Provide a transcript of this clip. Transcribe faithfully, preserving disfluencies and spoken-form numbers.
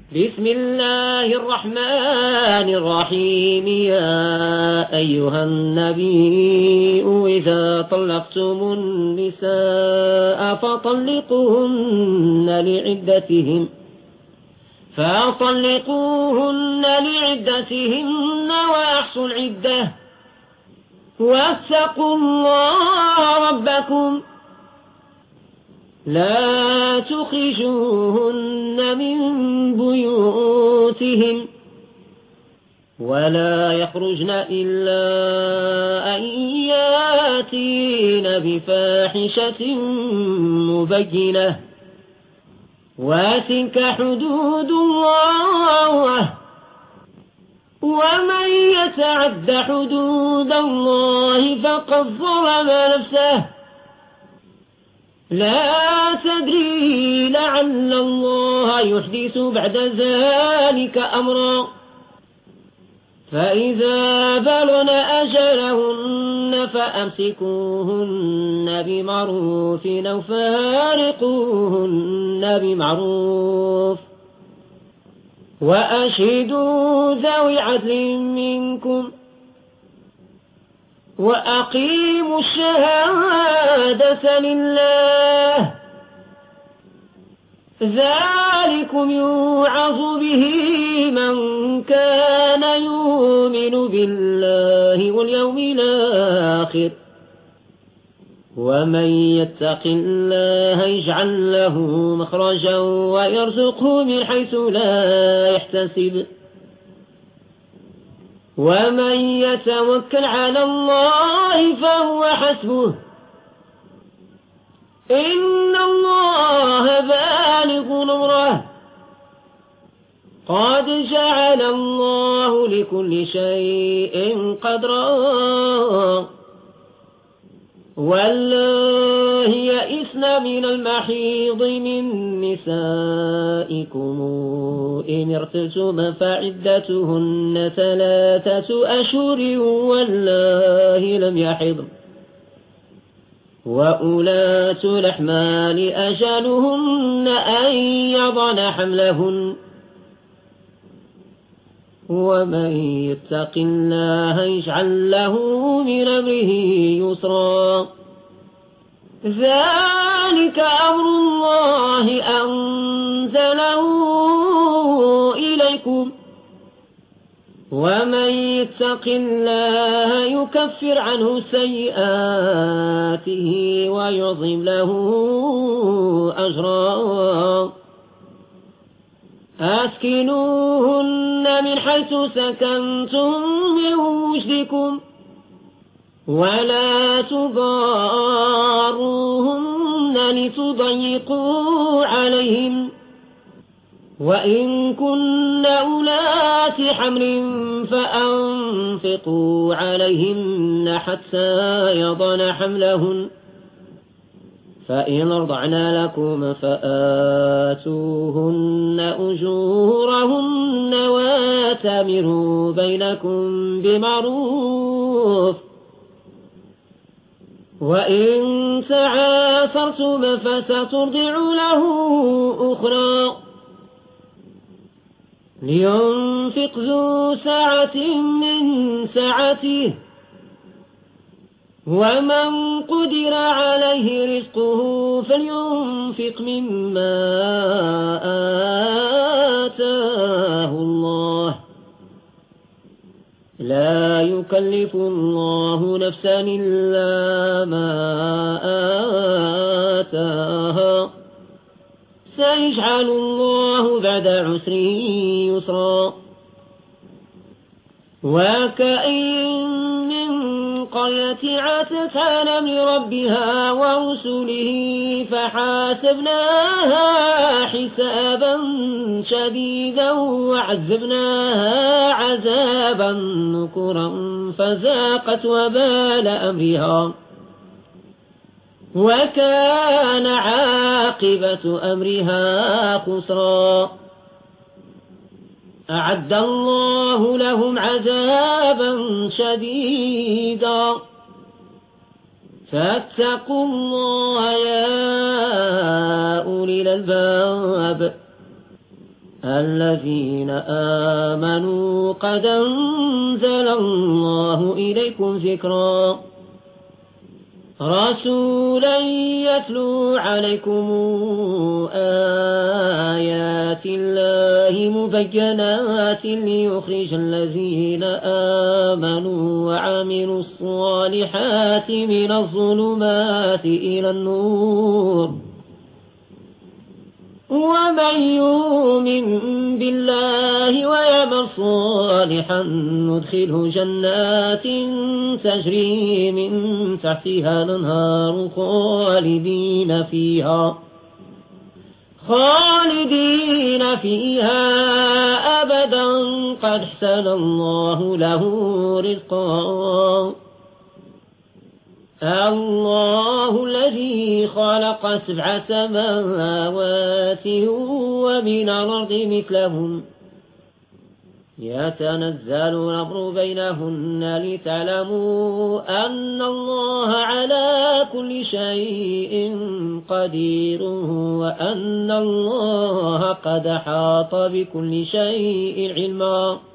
بسم الله الرحمن الرحيم. يا أيها النبي إذا طلقتم النساء فطلقوهن لعدتهن فطلقوهن لعدتهن وأحصوا العدة واتقوا الله ربكم لا تخرجوهن من بيوتهن ولا يخرجن إلا أن ياتين بفاحشة مبينة وتلك حدود الله ومن يتعد حدود الله فقد ظلم نفسه لا تدري لعل الله يحدث بعد ذلك أمرا. فإذا بلغن أجلهن فأمسكوهن بمعروف أو فارقوهن بمعروف وأشهدوا ذوي عدل منكم وأقيموا الشهادة لله ذلكم يوعظ به من كان يؤمن بالله واليوم الآخر ومن يتق الله يجعل له مخرجا ويرزقه من حيث لا يحتسب ومن يتوكل على الله فهو حسبه إن الله بالغ أمره قد جعل الله لكل شيء قدرا. والله يئسن من المحيض من نسائكم إن ارتبتم فعدتهن ثلاثة أشهر والله لم يحضن وأولاة الأحمال أجلهن أن يضن حملهن ومن يتق الله يجعل له من أمره يسرا. ذلك أمر الله أنزله إليكم ومن يتق الله يكفر عنه سيئاته ويعظم له أجرا. أسكنوهن من حيث سكنتم من وجدكم ولا تضاروهن لتضيقوا عليهم وإن كن أولات حمل فأنفقوا عليهن حتى يضن حملهن فإن أرضعن لكم فآتوهن أجورهن واتمروا بينكم بمعروف وإن تعاثرتم فسترضع له أخرى لينفق ذو سعة من سعته ومن قدر عليه رزقه فلينفق مما آتاه الله لا يكلف الله نفسا إلا ما آتاها سيجعل الله بعد عسر يسرا. وكأين من قرية عتت عن أمر ربها ورسله فحاسبناها حسابا شديدا وعذبناها عذابا نكرا فذاقت وبال أمرها وكان عاقبة أمرها خسرا. أعد الله لهم عذابا شديدا فاتقوا الله يا أولي الألباب. الذين آمنوا قد أنزل الله إليكم ذكرا رسولا يتلو عليكم آيات الله مبينات ليخرج الذين آمنوا وعملوا الصالحات من الظلمات إلى النور ومن يؤمن بالله ويعمل صالحا ندخله جنات تجري من تحتها الأنهار خالدين فيها خالدين فيها أبدا قد احسن الله له رزقا الله الذي خلق سبع سماوات ومن الأرض مثلهم يتنزل الأمر بينهن لتعلموا أن الله على كل شيء قدير وأن الله قد حاط بكل شيء علما